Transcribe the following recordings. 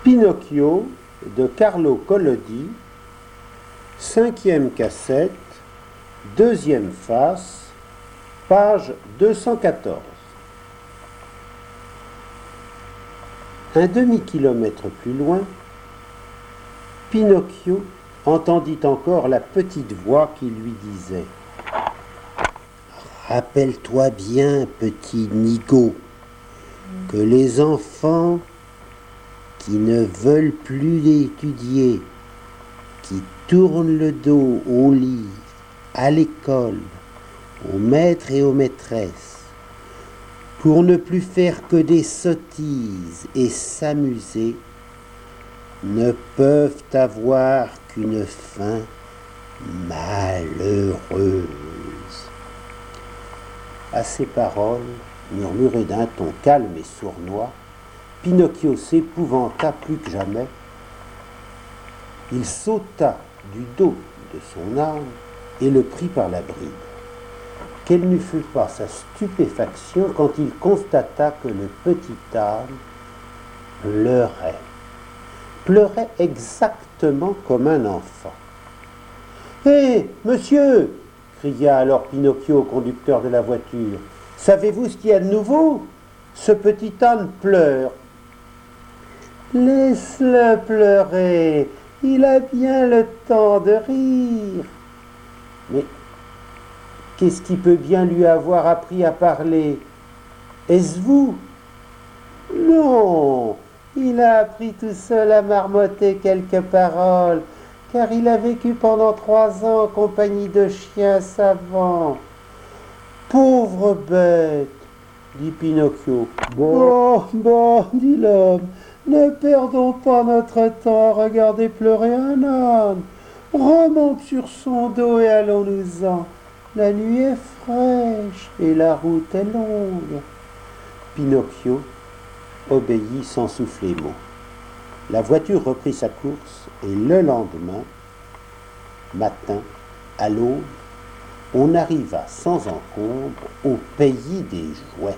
Pinocchio de Carlo Collodi, 5e cassette, 2e face, page 214. Un demi-kilomètre plus loin, Pinocchio entendit encore la petite voix qui lui disait « Rappelle-toi bien, petit Nigaud, que les enfants qui ne veulent plus étudier, qui tournent le dos au livre, à l'école, aux maîtres et aux maîtresses, pour ne plus faire que des sottises et s'amuser, ne peuvent avoir qu'une fin malheureuse. » À ces paroles, murmurées d'un ton calme et sournois, Pinocchio s'épouvanta plus que jamais. Il sauta du dos de son âne et le prit par la bride. Quelle ne fut pas sa stupéfaction quand il constata que le petit âne pleurait exactement comme un enfant. « Hé, monsieur !» cria alors Pinocchio au conducteur de la voiture. « Savez-vous ce qu'il y a de nouveau ? Ce petit âne pleure. »« Laisse-le pleurer, il a bien le temps de rire. »« Mais qu'est-ce qui peut bien lui avoir appris à parler ? Est-ce vous ? » ?»« Non, il a appris tout seul à marmotter quelques paroles, car il a vécu pendant 3 ans en compagnie de chiens savants. »« Pauvre bête !» dit Pinocchio. « Bon, dit l'homme, ne perdons pas notre temps à regarder pleurer un âne. Remonte sur son dos et allons-nous-en. La nuit est fraîche et la route est longue. » Pinocchio obéit sans souffler mot. La voiture reprit sa course et le lendemain matin, à l'aube, on arriva sans encombre au pays des jouets.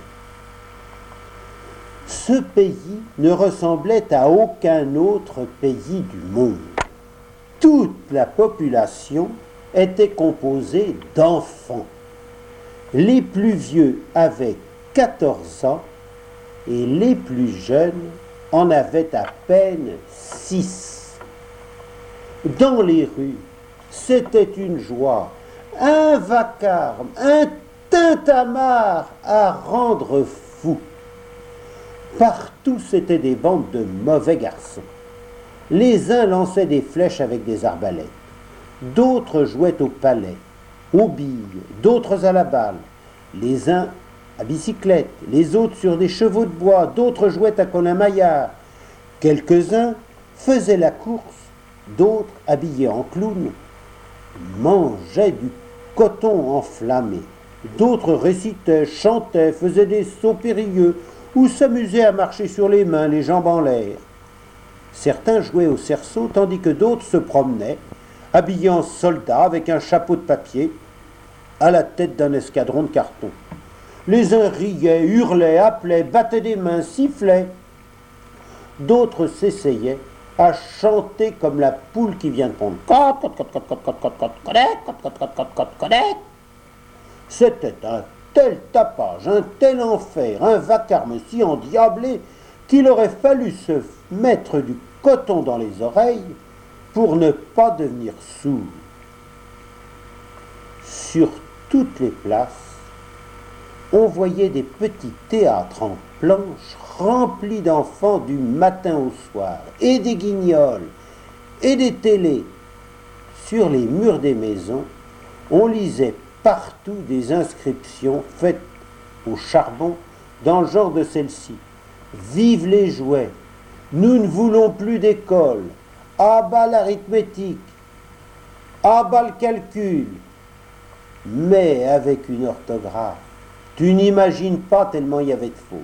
Ce pays ne ressemblait à aucun autre pays du monde. Toute la population était composée d'enfants. Les plus vieux avaient 14 ans et les plus jeunes en avaient à peine 6. Dans les rues, c'était une joie, un vacarme, un tintamarre à rendre fou. Partout, c'étaient des bandes de mauvais garçons. Les uns lançaient des flèches avec des arbalètes, d'autres jouaient au palais, aux billes, d'autres à la balle, les uns à bicyclette, les autres sur des chevaux de bois, d'autres jouaient à colin-maillard. Quelques-uns faisaient la course, d'autres, habillés en clowns, mangeaient du coton enflammé. D'autres récitaient, chantaient, faisaient des sauts périlleux ou s'amusaient à marcher sur les mains, les jambes en l'air. Certains jouaient au cerceau, tandis que d'autres se promenaient, habillés en soldats avec un chapeau de papier, à la tête d'un escadron de carton. Les uns riaient, hurlaient, appelaient, battaient des mains, sifflaient. D'autres s'essayaient à chanter comme la poule qui vient de pondre. C'était un tel tapage, un tel enfer, un vacarme si endiablé qu'il aurait fallu se mettre du coton dans les oreilles pour ne pas devenir sourd. Sur toutes les places, on voyait des petits théâtres en planches remplis d'enfants du matin au soir, et des guignols, et des télés. Sur les murs des maisons, on lisait partout des inscriptions faites au charbon dans le genre de celle-ci. « Vive les jouets ! Nous ne voulons plus d'école ! À bas l'arithmétique ! À bas le calcul !» Mais avec une orthographe, tu n'imagines pas tellement il y avait de fautes.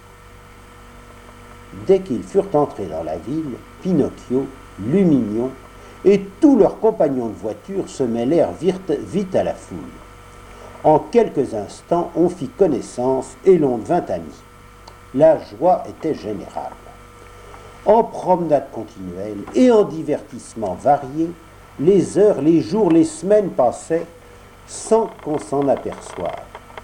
Dès qu'ils furent entrés dans la ville, Pinocchio, Lumignon et tous leurs compagnons de voiture se mêlèrent vite à la foule. En quelques instants, on fit connaissance et l'on devint amis. La joie était générale. en promenade continuelle et en divertissements variés, les heures, les jours, les semaines passaient sans qu'on s'en aperçoive.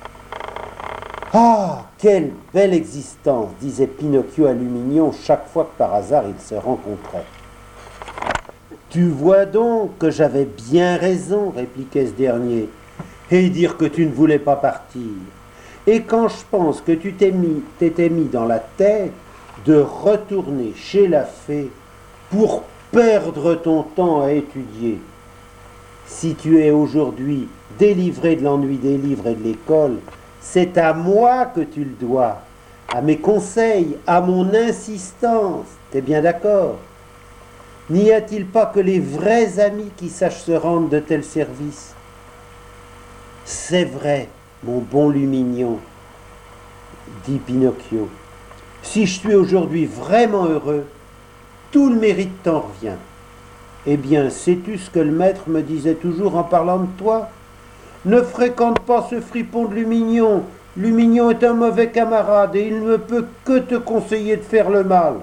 Ah, quelle belle existence, disait Pinocchio à Lumignon chaque fois que par hasard ils se rencontraient. Tu vois donc que j'avais bien raison, répliquait ce dernier, et dire que tu ne voulais pas partir. Et quand je pense que tu t'étais mis dans la tête de retourner chez la fée pour perdre ton temps à étudier, si tu es aujourd'hui délivré de l'ennui des livres et de l'école, c'est à moi que tu le dois, à mes conseils, à mon insistance. T'es bien d'accord? N'y a-t-il pas que les vrais amis qui sachent se rendre de tels services? C'est vrai, mon bon Lumignon, dit Pinocchio. Si je suis aujourd'hui vraiment heureux, tout le mérite t'en revient. Eh bien, sais-tu ce que le maître me disait toujours en parlant de toi? Ne fréquente pas ce fripon de Lumignon. Lumignon est un mauvais camarade et il ne peut que te conseiller de faire le mal.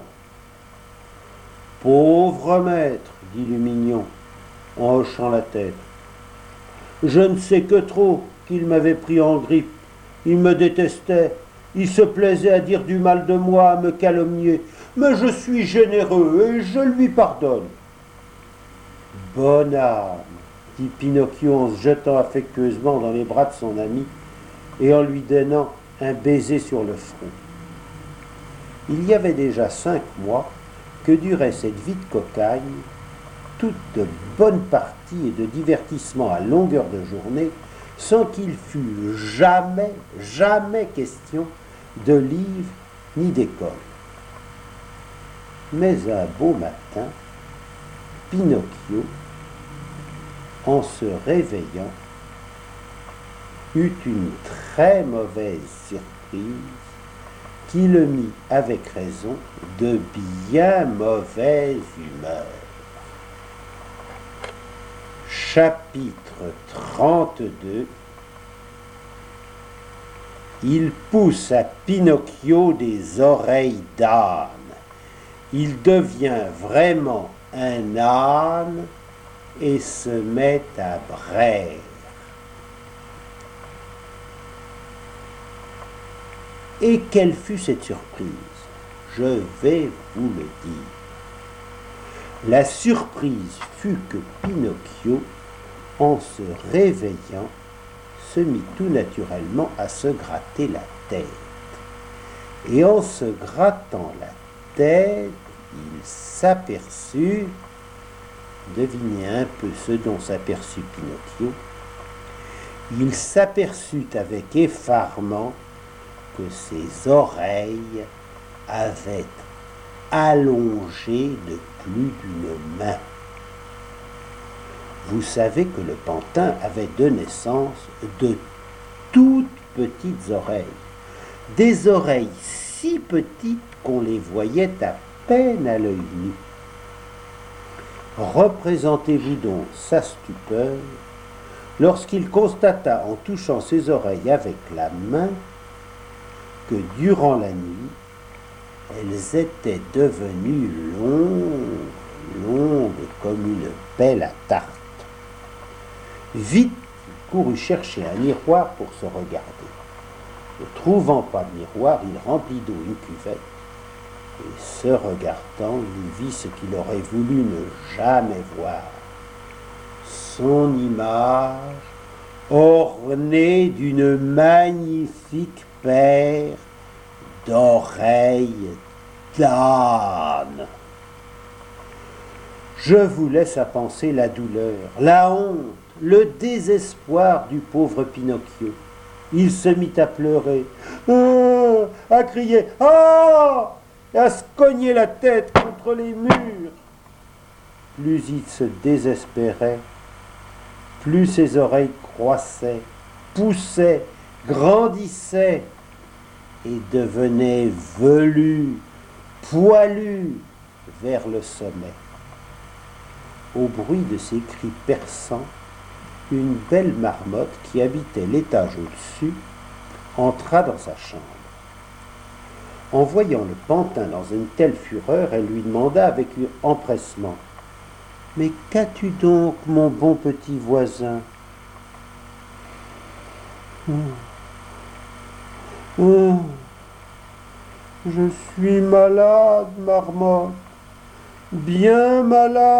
Pauvre maître, dit Lumignon, en hochant la tête. Je ne sais que trop qu'il m'avait pris en grippe. Il me détestait. Il se plaisait à dire du mal de moi, à me calomnier. Mais je suis généreux et je lui pardonne. Bonne âme, dit Pinocchio en se jetant affectueusement dans les bras de son ami et en lui donnant un baiser sur le front. Il y avait déjà 5 mois que durait cette vie de cocagne, toute de bonnes parties et de divertissements à longueur de journée, sans qu'il fût jamais question de livres ni d'école. Mais un beau matin, Pinocchio, en se réveillant, eut une très mauvaise surprise qui le mit avec raison de bien mauvaise humeur. Chapitre 32. Il pousse à Pinocchio des oreilles d'âne. Il devient vraiment un âne et se met à braire. Et quelle fut cette surprise? Je vais vous le dire. La surprise fut que Pinocchio, en se réveillant, se mit tout naturellement à se gratter la tête. Et en se grattant la tête, il s'aperçut, devinez un peu ce dont s'aperçut Pinocchio, il s'aperçut avec effarement que ses oreilles avaient allongé de plus d'une main. Vous savez que le pantin avait de naissance de toutes petites oreilles, des oreilles si petites qu'on les voyait à peine à l'œil nu. Représentez-vous donc sa stupeur lorsqu'il constata en touchant ses oreilles avec la main que durant la nuit, elles étaient devenues longues comme une pelle à tarte. Vite, il courut chercher un miroir pour se regarder. Ne trouvant pas de miroir, il remplit d'eau une cuvette, et se regardant, il vit ce qu'il aurait voulu ne jamais voir. Son image ornée d'une magnifique paire d'oreilles d'âne. Je vous laisse à penser la douleur, la honte, le désespoir du pauvre Pinocchio. Il se mit à pleurer, à crier « Ah !» et à se cogner la tête contre les murs. Plus il se désespérait, plus ses oreilles croissaient, poussaient, grandissaient et devenaient velues, poilues vers le sommet. Au bruit de ses cris perçants, une belle marmotte qui habitait l'étage au-dessus entra dans sa chambre. En voyant le pantin dans une telle fureur, elle lui demanda avec empressement: « Mais qu'as-tu donc, mon bon petit voisin ?»« Je suis malade, Marmotte, bien malade, »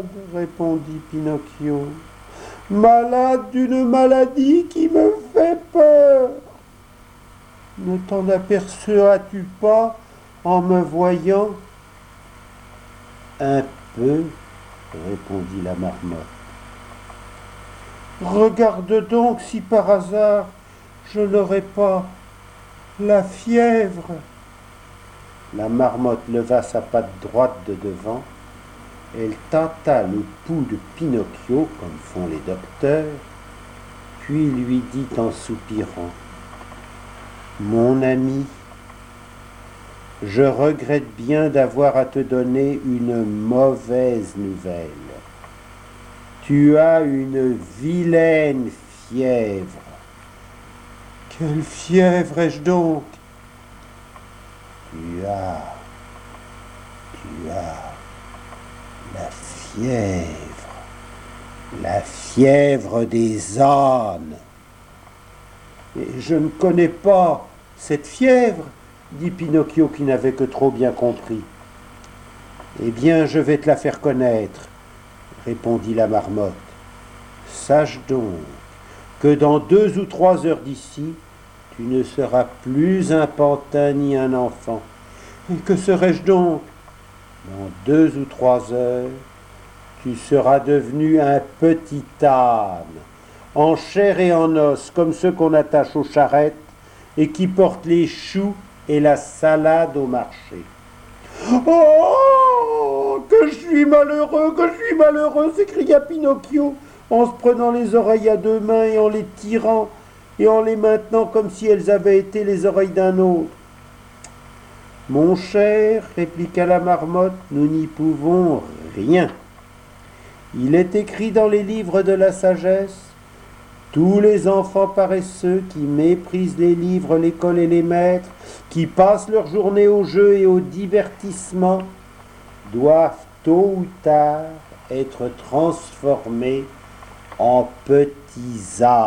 répondit Pinocchio. « Malade d'une maladie qui me fait peur. Ne t'en aperçois-tu pas en me voyant ?»« Un peu, » répondit la Marmotte. « Regarde donc si par hasard je n'aurais pas la fièvre. » La Marmotte leva sa patte droite de devant, elle tâta le pouls de Pinocchio, comme font les docteurs, puis lui dit en soupirant: « Mon ami, je regrette bien d'avoir à te donner une mauvaise nouvelle. Tu as une vilaine fièvre. » « Quelle fièvre ai-je donc ? » Tu as la fièvre des ânes. Et je ne connais pas cette fièvre, dit Pinocchio qui n'avait que trop bien compris. Eh bien, je vais te la faire connaître, répondit la Marmotte. Sache donc que dans 2 ou 3 heures d'ici, tu ne seras plus un pantin ni un enfant. Et que serai-je donc ? Dans 2 ou 3 heures, tu seras devenu un petit âne, en chair et en os, comme ceux qu'on attache aux charrettes et qui portent les choux et la salade au marché. « Oh, que je suis malheureux, s'écria Pinocchio, en se prenant les oreilles à 2 mains et en les tirant et en les maintenant comme si elles avaient été les oreilles d'un autre. »« Mon cher, répliqua la Marmotte, nous n'y pouvons rien. Il est écrit dans les livres de la sagesse: tous les enfants paresseux qui méprisent les livres, l'école et les maîtres, qui passent leur journée au jeu et au divertissement, doivent tôt ou tard être transformés en petits ânes. »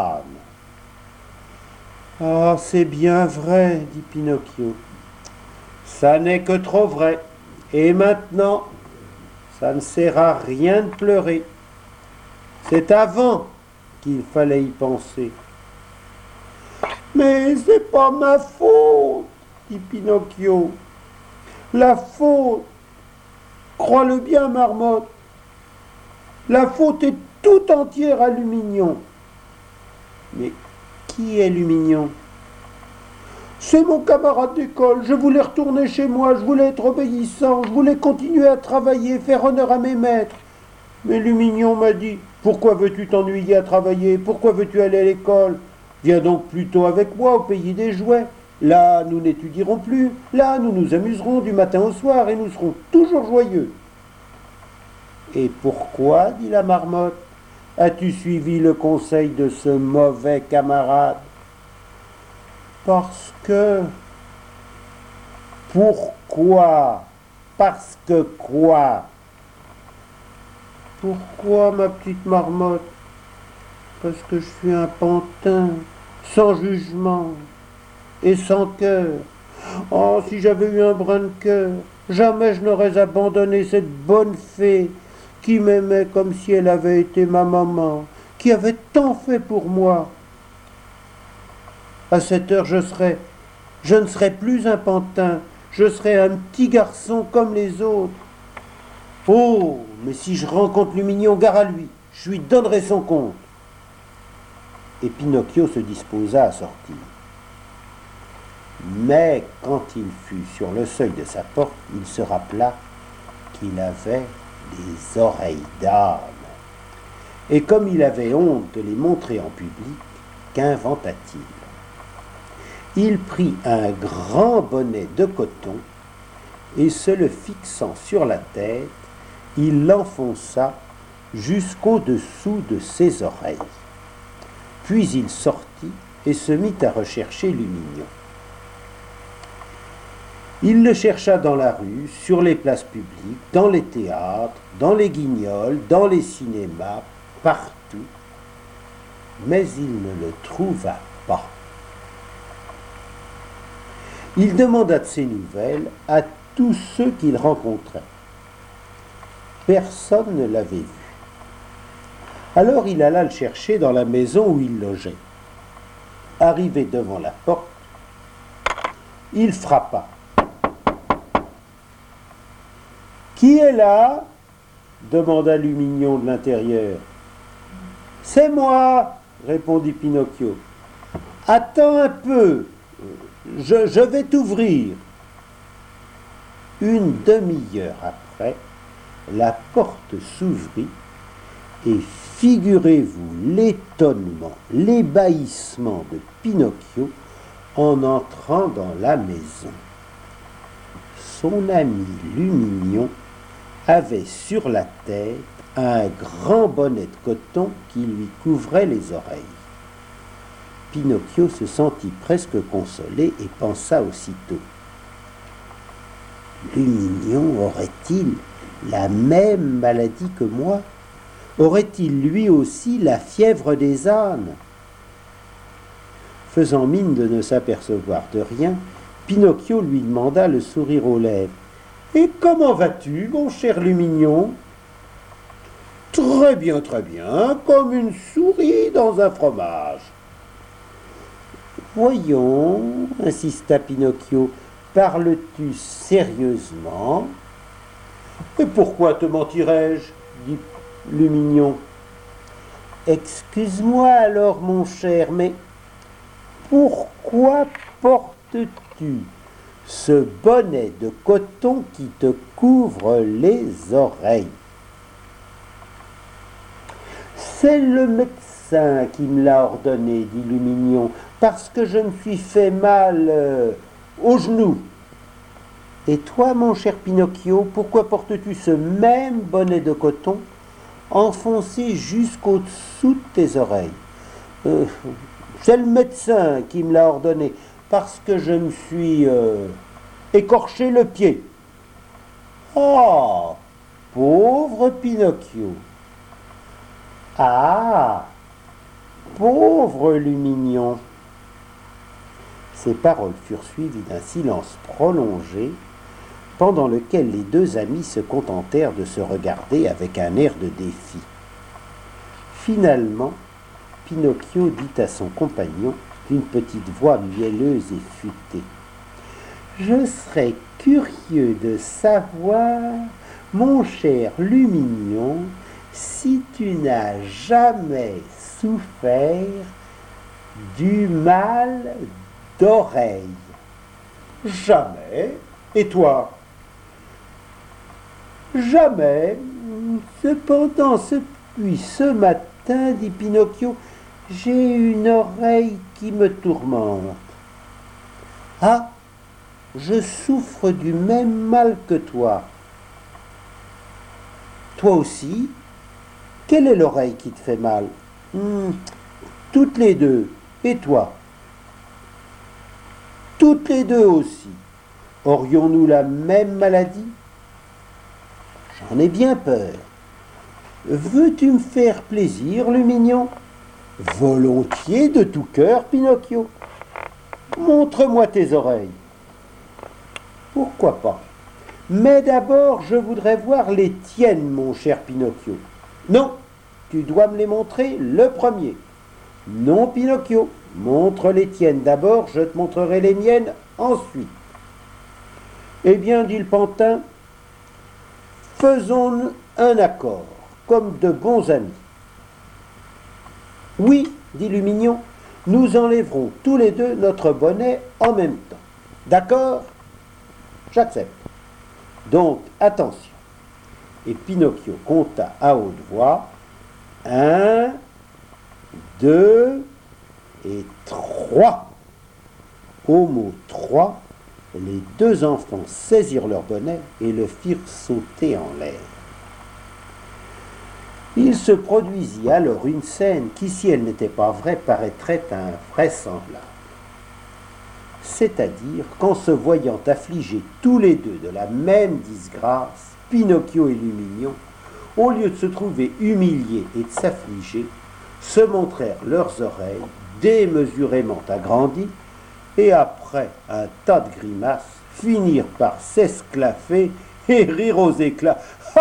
« Ah, c'est bien vrai, » dit Pinocchio. « Ça n'est que trop vrai. Et maintenant, ça ne sert à rien de pleurer. C'est avant qu'il fallait y penser. »« Mais c'est pas ma faute, » dit Pinocchio. « La faute, crois-le bien, Marmotte, la faute est tout entière à Lumignon. » »« Mais qui est Lumignon ? » ?»« C'est mon camarade d'école. Je voulais retourner chez moi, je voulais être obéissant, je voulais continuer à travailler, faire honneur à mes maîtres. Mais Lumignon m'a dit: « Pourquoi veux-tu t'ennuyer à travailler ? Pourquoi veux-tu aller à l'école ? Viens donc plutôt avec moi au pays des jouets. Là, nous n'étudierons plus. Là, nous nous amuserons du matin au soir et nous serons toujours joyeux. » »« Et pourquoi, dit la Marmotte, as-tu suivi le conseil de ce mauvais camarade ? » ?»« Parce que... » »« Pourquoi ? Parce que quoi ? » ?»« Pourquoi, ma petite Marmotte ? Parce que je suis un pantin, sans jugement et sans cœur. Oh, si j'avais eu un brin de cœur, jamais je n'aurais abandonné cette bonne fée qui m'aimait comme si elle avait été ma maman, qui avait tant fait pour moi. À cette heure, je ne serais plus un pantin, je serais un petit garçon comme les autres. Oh, mais si je rencontre Lumignon, gare à lui, je lui donnerai son compte. Et Pinocchio se disposa à sortir. Mais quand il fut sur le seuil de sa porte, il se rappela qu'il avait des oreilles d'âne. Et comme il avait honte de les montrer en public, qu'inventa-t-il ? Il prit un grand bonnet de coton et, se le fixant sur la tête, il l'enfonça jusqu'au-dessous de ses oreilles. Puis il sortit et se mit à rechercher Lumignon. Il le chercha dans la rue, sur les places publiques, dans les théâtres, dans les guignols, dans les cinémas, partout, mais il ne le trouva pas. Il demanda de ses nouvelles à tous ceux qu'il rencontrait. Personne ne l'avait vu. Alors il alla le chercher dans la maison où il logeait. Arrivé devant la porte, il frappa. « Qui est là ?» demanda Lumignon de l'intérieur. « C'est moi !» répondit Pinocchio. « Attends un peu, je vais t'ouvrir. » Une demi-heure après, la porte s'ouvrit et figurez-vous l'étonnement, l'ébahissement de Pinocchio en entrant dans la maison. Son ami Lumignon avait sur la tête un grand bonnet de coton qui lui couvrait les oreilles. Pinocchio se sentit presque consolé et pensa aussitôt: Lumignon aurait-il la même maladie que moi? Aurait-il lui aussi la fièvre des ânes? Faisant mine de ne s'apercevoir de rien, Pinocchio lui demanda, le sourire aux lèvres: « Et comment vas-tu, mon cher Lumignon ?»« Très bien, comme une souris dans un fromage. »« Voyons, insista Pinocchio, parles-tu sérieusement ?»« Et pourquoi te mentirais-je » dit Lumignon. « Excuse-moi alors, mon cher, mais pourquoi portes-tu ce bonnet de coton qui te couvre les oreilles? »« C'est le médecin qui me l'a ordonné, dit Lumignon, parce que je me suis fait mal au genou. »« Et toi, mon cher Pinocchio, pourquoi portes-tu ce même bonnet de coton enfoncé jusqu'au-dessous de tes oreilles ? » C'est le médecin qui me l'a ordonné, parce que je me suis écorché le pied. »« Oh, pauvre Pinocchio !»« Ah, pauvre Lumignon !» Ces paroles furent suivies d'un silence prolongé, pendant lequel les deux amis se contentèrent de se regarder avec un air de défi. Finalement, Pinocchio dit à son compagnon d'une petite voix mielleuse et futée: « Je serais curieux de savoir, mon cher Lumignon, si tu n'as jamais souffert du mal d'oreille. »« Jamais. Et toi ?»« Jamais. Cependant, depuis ce matin, dit Pinocchio, j'ai une oreille qui me tourmente. »« Ah, je souffre du même mal que toi. »« Toi aussi? Quelle est l'oreille qui te fait mal ? » ?»« Toutes les deux. Et toi ? » ?»« Toutes les deux aussi. Aurions-nous la même maladie ? » ?»« J'en ai bien peur. Veux-tu me faire plaisir, Lumignon ? » ?»« Volontiers, de tout cœur, Pinocchio. Montre-moi tes oreilles. »« Pourquoi pas ? Mais d'abord, je voudrais voir les tiennes, mon cher Pinocchio. »« Non, tu dois me les montrer le premier. »« Non, Pinocchio, montre les tiennes d'abord, je te montrerai les miennes ensuite. »« Eh bien, dit le pantin, faisons un accord, comme de bons amis. »« Oui, dit Lumignon, nous enlèverons tous les deux notre bonnet en même temps. D'accord ? J'accepte. Donc, attention. » Et Pinocchio compta à haute voix: 1, 2 et 3. Au mot 3, les deux enfants saisirent leur bonnet et le firent sauter en l'air. Il se produisit alors une scène qui, si elle n'était pas vraie, paraîtrait invraisemblable. c'est-à-dire qu'en se voyant affligés tous les deux de la même disgrâce, Pinocchio et Lumignon, au lieu de se trouver humiliés et de s'affliger, se montrèrent leurs oreilles démesurément agrandies et après un tas de grimaces, finirent par s'esclaffer et rire aux éclats.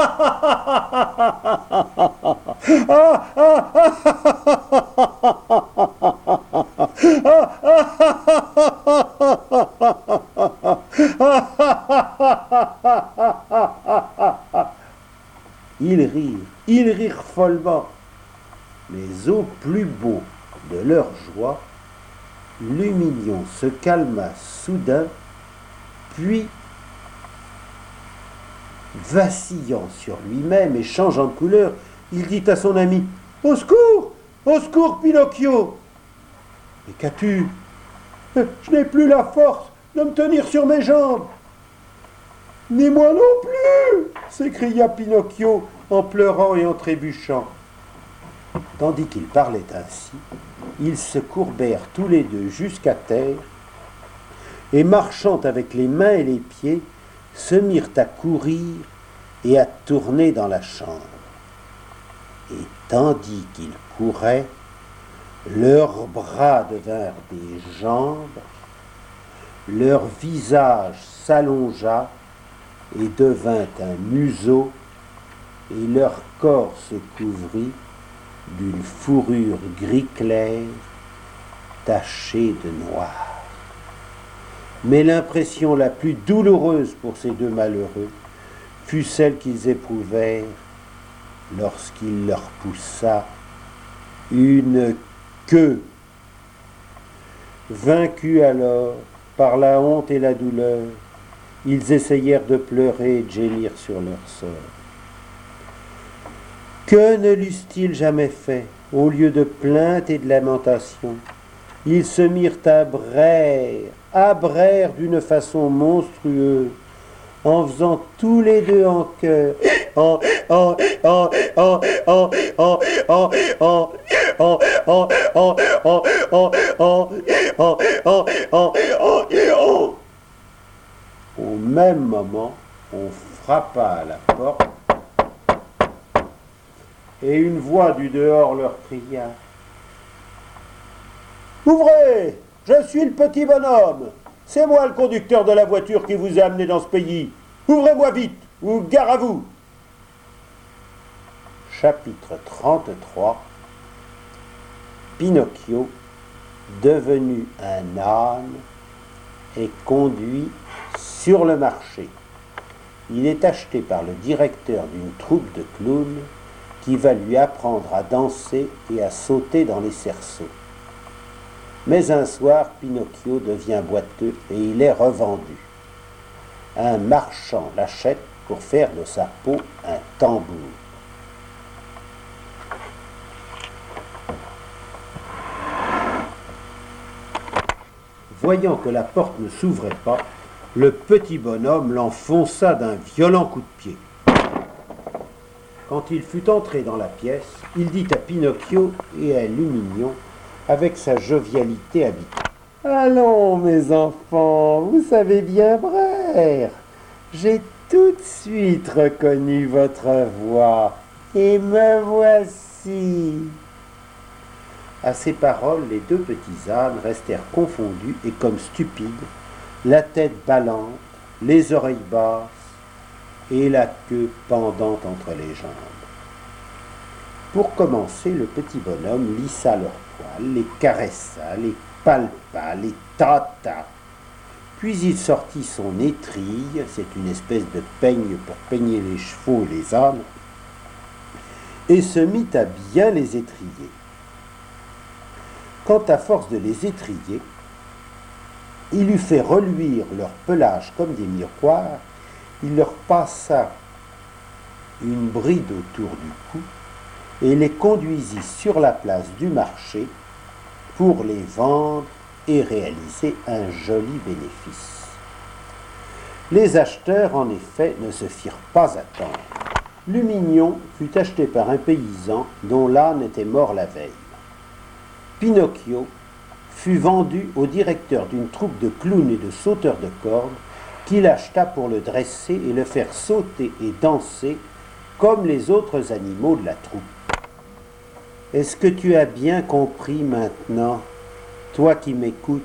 Ils rirent follement, mais au plus beau de leur joie, Lumignon se calma soudain, puis, vacillant sur lui-même et changeant de couleur, il dit à son ami: « Au secours! Au secours, Pinocchio !»« Mais qu'as-tu ? Je n'ai plus la force de me tenir sur mes jambes. »« Ni moi non plus !» s'écria Pinocchio en pleurant et en trébuchant. Tandis qu'ils parlaient ainsi, ils se courbèrent tous les deux jusqu'à terre et, marchant avec les mains et les pieds, se mirent à courir et à tourner dans la chambre. Et tandis qu'ils couraient, leurs bras devinrent des jambes, leur visage s'allongea et devint un museau, et leur corps se couvrit d'une fourrure gris clair tachée de noir. Mais l'impression la plus douloureuse pour ces deux malheureux fut celle qu'ils éprouvèrent lorsqu'il leur poussa une queue. Vaincus alors par la honte et la douleur, ils essayèrent de pleurer et de gémir sur leur sort. Que ne l'eussent-ils jamais fait, au lieu de plaintes et de lamentations? Ils se mirent à braire d'une façon monstrueuse, en faisant tous les deux en chœur: Au même moment, on frappa à la porte et une voix du dehors leur cria: « Ouvrez! Je suis le petit bonhomme! C'est moi le conducteur de la voiture qui vous a amené dans ce pays! Ouvrez-moi vite, ou gare à vous !» Chapitre 33. Pinocchio, devenu un âne, est conduit sur le marché. Il est acheté par le directeur d'une troupe de clowns qui va lui apprendre à danser et à sauter dans les cerceaux. Mais un soir, Pinocchio devient boiteux et il est revendu. Un marchand l'achète pour faire de sa peau un tambour. Voyant que la porte ne s'ouvrait pas, le petit bonhomme l'enfonça d'un violent coup de pied. Quand il fut entré dans la pièce, il dit à Pinocchio et à Lumignon, avec sa jovialité habituelle: « Allons, mes enfants, vous savez bien braire. J'ai tout de suite reconnu votre voix, et me voici. » À ces paroles, les deux petits ânes restèrent confondus et comme stupides, la tête ballante, les oreilles basses et la queue pendant entre les jambes. Pour commencer, le petit bonhomme lissa leurs poils, les caressa, les palpa, les tâta. Puis il sortit son étrille, c'est une espèce de peigne pour peigner les chevaux et les ânes, et se mit à bien les étriller. Quant à force de les étriller, il eut fait reluire leur pelage comme des miroirs, il leur passa une bride autour du cou et les conduisit sur la place du marché pour les vendre et réaliser un joli bénéfice. Les acheteurs, en effet, ne se firent pas attendre. Lumignon fut acheté par un paysan dont l'âne était mort la veille. Pinocchio fut vendu au directeur d'une troupe de clowns et de sauteurs de cordes qui l'acheta pour le dresser et le faire sauter et danser comme les autres animaux de la troupe. Est-ce que tu as bien compris maintenant, toi qui m'écoutes,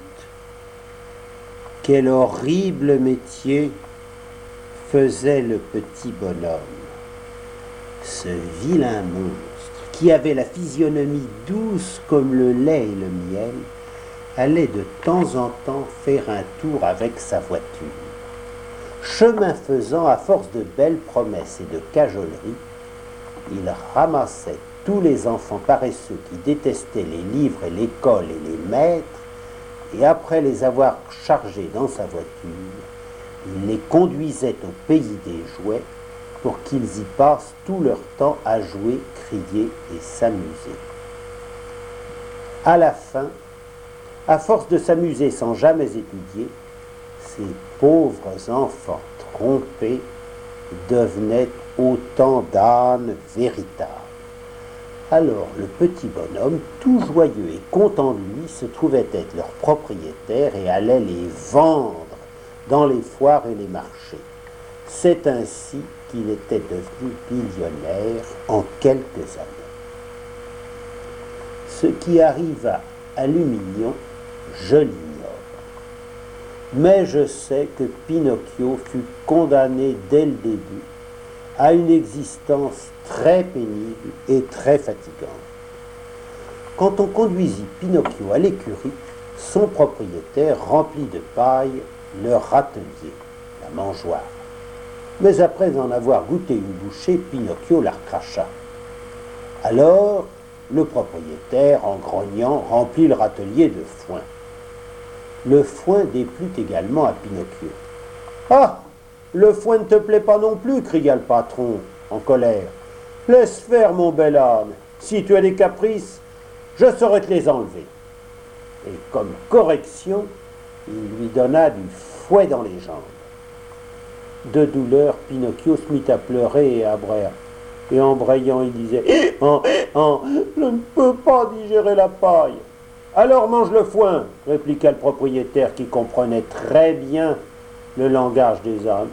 quel horrible métier faisait le petit bonhomme, ce vilain monstre qui avait la physionomie douce comme le lait et le miel, allait de temps en temps faire un tour avec sa voiture. Chemin faisant, à force de belles promesses et de cajoleries, il ramassait tous les enfants paresseux qui détestaient les livres et l'école et les maîtres, et après les avoir chargés dans sa voiture, il les conduisait au pays des jouets pour qu'ils y passent tout leur temps à jouer, crier et s'amuser. À la fin, à force de s'amuser sans jamais étudier, ces pauvres enfants trompés devenaient autant d'ânes véritables. Alors le petit bonhomme, tout joyeux et content de lui, se trouvait être leur propriétaire et allait les vendre dans les foires et les marchés. C'est ainsi qu'il était devenu millionnaire en quelques années. Ce qui arriva à Lumignon, je l'ignore. Mais je sais que Pinocchio fut condamné dès le début à une existence très pénible et très fatigante. Quand on conduisit Pinocchio à l'écurie, son propriétaire remplit de paille le râtelier, la mangeoire. Mais après en avoir goûté une bouchée, Pinocchio la recracha. Alors, le propriétaire, en grognant, remplit le râtelier de foin. Le foin déplut également à Pinocchio. « Ah, le foin ne te plaît pas non plus » cria le patron, en colère. « Laisse faire, mon bel âne. Si tu as des caprices, je saurai te les enlever. » Et comme correction, il lui donna du fouet dans les jambes. De douleur, Pinocchio se mit à pleurer et à braire. Et en brayant, il disait « je ne peux pas digérer la paille. » « Alors mange le foin, répliqua le propriétaire qui comprenait très bien le langage des ânes.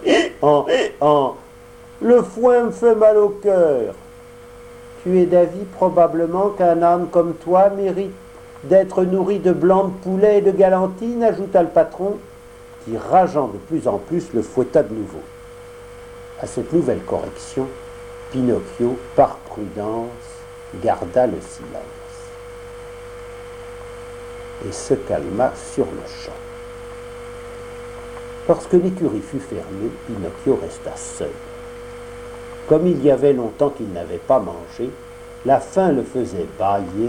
Le foin me fait mal au cœur. Tu es d'avis probablement qu'un âne comme toi mérite d'être nourri de blanc de poulet et de galantine, ajouta le patron, qui, rageant de plus en plus, le fouetta de nouveau. À cette nouvelle correction, Pinocchio, par prudence, garda le silence et se calma sur le champ. Lorsque l'écurie fut fermée, Pinocchio resta seul. Comme il y avait longtemps qu'il n'avait pas mangé, la faim le faisait bâiller.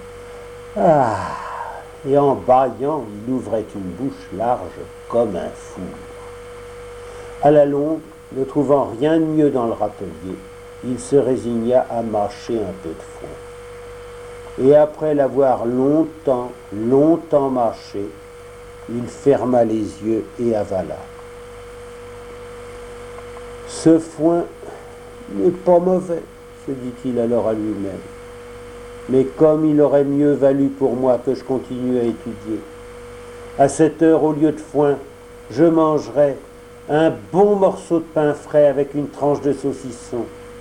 Et en bâillant, il ouvrait une bouche large comme un four. À la longue, ne trouvant rien de mieux dans le râtelier, il se résigna à mâcher un peu de foin. Et après l'avoir longtemps mâché, il ferma les yeux et avala. Ce foin n'est pas mauvais, se dit-il alors à lui-même. Mais comme il aurait mieux valu pour moi que je continue à étudier. À cette heure, au lieu de foin, je mangerai un bon morceau de pain frais avec une tranche de saucisson.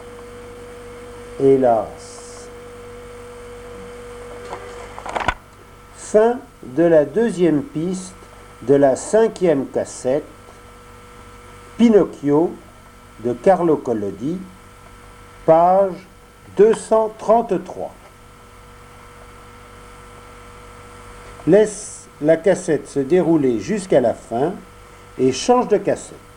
Hélas! Fin de la deuxième piste de la 5e cassette, Pinocchio de Carlo Collodi, page 233. Laisse la cassette se dérouler jusqu'à la fin et change de cassette.